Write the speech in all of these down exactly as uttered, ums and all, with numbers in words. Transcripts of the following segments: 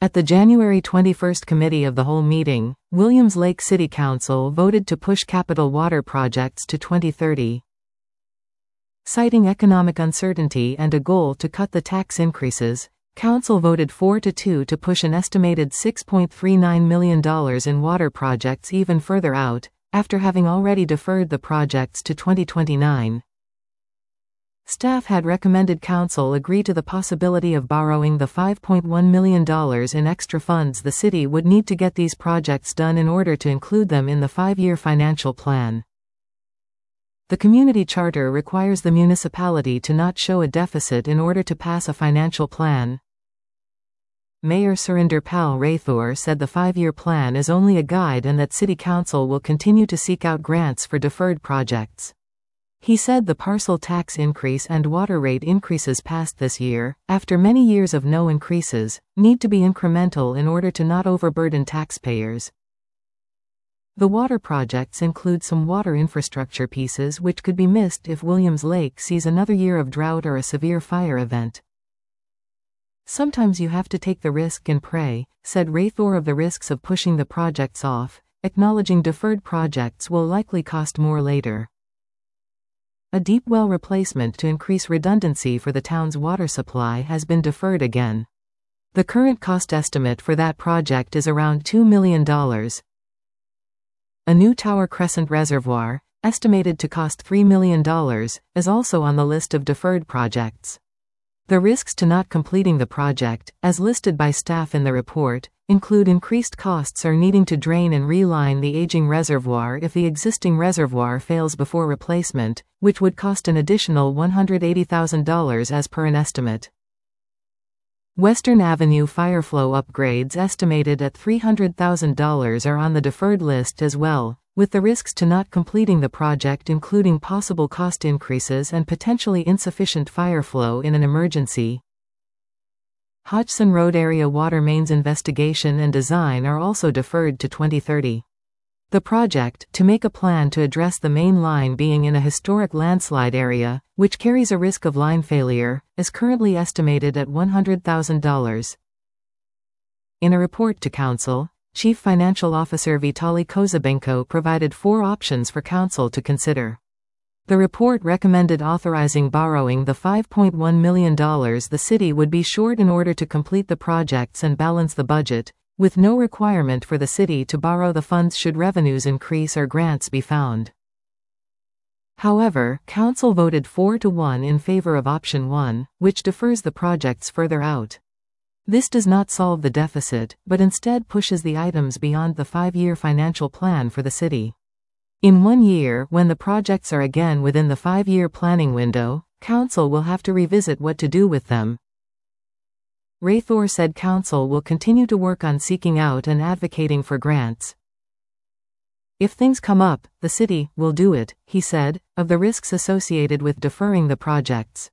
At the January twenty-first Committee of the Whole meeting, Williams Lake City Council voted to push capital water projects to twenty thirty. Citing economic uncertainty and a goal to cut the tax increases, Council voted four to two to push an estimated six point three nine million dollars in water projects even further out, after having already deferred the projects to twenty twenty-nine. Staff had recommended Council agree to the possibility of borrowing the five point one million dollars in extra funds the city would need to get these projects done in order to include them in the five-year financial plan. The community charter requires the municipality to not show a deficit in order to pass a financial plan. Mayor Surinder Pal Rathore said the five-year plan is only a guide and that City Council will continue to seek out grants for deferred projects. He said the parcel tax increase and water rate increases passed this year, after many years of no increases, need to be incremental in order to not overburden taxpayers. The water projects include some water infrastructure pieces which could be missed if Williams Lake sees another year of drought or a severe fire event. Sometimes you have to take the risk and pray, said Rathore of the risks of pushing the projects off, acknowledging deferred projects will likely cost more later. A deep well replacement to increase redundancy for the town's water supply has been deferred again. The current cost estimate for that project is around two million dollars. A new Tower Crescent Reservoir, estimated to cost three million dollars, is also on the list of deferred projects. The risks to not completing the project, as listed by staff in the report, include increased costs or needing to drain and reline the aging reservoir if the existing reservoir fails before replacement, which would cost an additional one hundred eighty thousand dollars as per an estimate. Western Avenue fire flow upgrades estimated at three hundred thousand dollars are on the deferred list as well, with the risks to not completing the project including possible cost increases and potentially insufficient fire flow in an emergency. Hodgson Road area water mains investigation and design are also deferred to twenty thirty. The project, to make a plan to address the main line being in a historic landslide area, which carries a risk of line failure, is currently estimated at one hundred thousand dollars. In a report to Council, Chief Financial Officer Vitaly Kozabenko provided four options for Council to consider. The report recommended authorizing borrowing the five point one million dollars the city would be short in order to complete the projects and balance the budget, with no requirement for the city to borrow the funds should revenues increase or grants be found. However, Council voted four to one in favor of option one, which defers the projects further out. This does not solve the deficit, but instead pushes the items beyond the five-year financial plan for the city. In one year, when the projects are again within the five-year planning window, Council will have to revisit what to do with them. Rathore said Council will continue to work on seeking out and advocating for grants. If things come up, the city will do it, he said, of the risks associated with deferring the projects.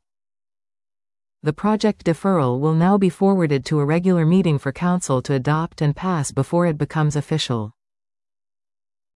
The project deferral will now be forwarded to a regular meeting for Council to adopt and pass before it becomes official.